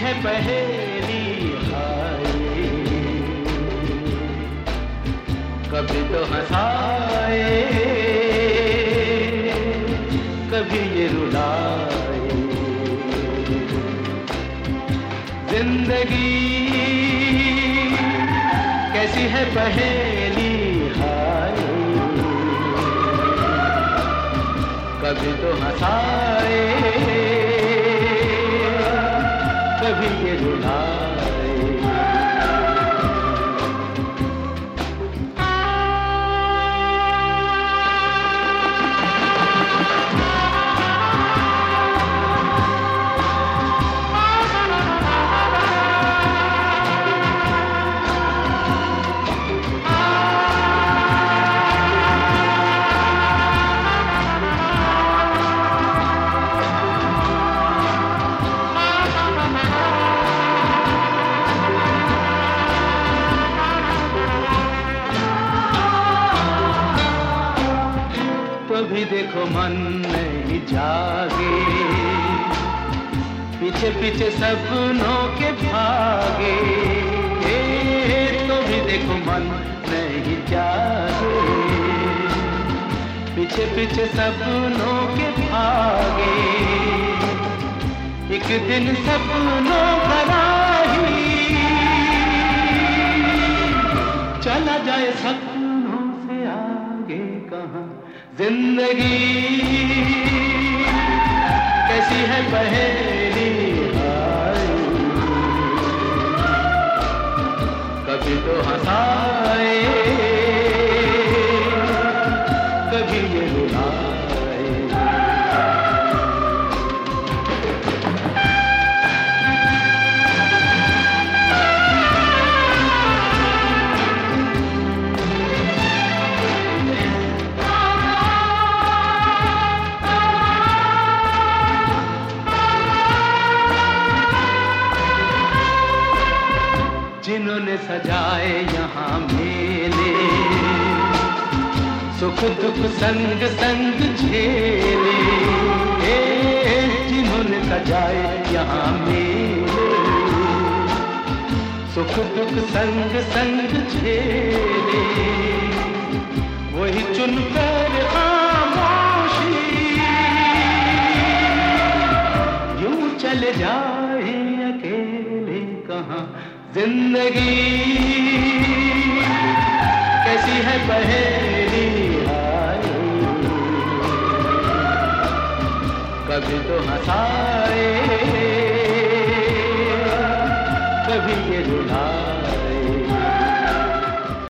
है पहेली हाय, कभी तो हंसाए कभी ये रुलाए। जिंदगी कैसी है पहेली हाय, कभी तो हंसाए कभी ये रुलाए। भी देखो मन नहीं जागे, पीछे पीछे सपनों के भागे। तो भी देखो मन नहीं जागे, पीछे पीछे सपनों के भागे। एक दिन सपनों भरा ही चला जाए सपनों से आगे कहाँ। जिंदगी कैसी है पहेली हाय, कभी तो हंसाए कभी ये रुलाए। जिन्होंने सजाए यहाँ मेले, सुख दुख संग संग झेले। जिन्होंने सजाए यहाँ मेले, सुख दुख संग संग झेले। वही चुनकर खामोशी यूं चले जाए अकेले कहाँ। जिंदगी कैसी है पहेली हाय, कभी तो हंसाए कभी ये रुलाए।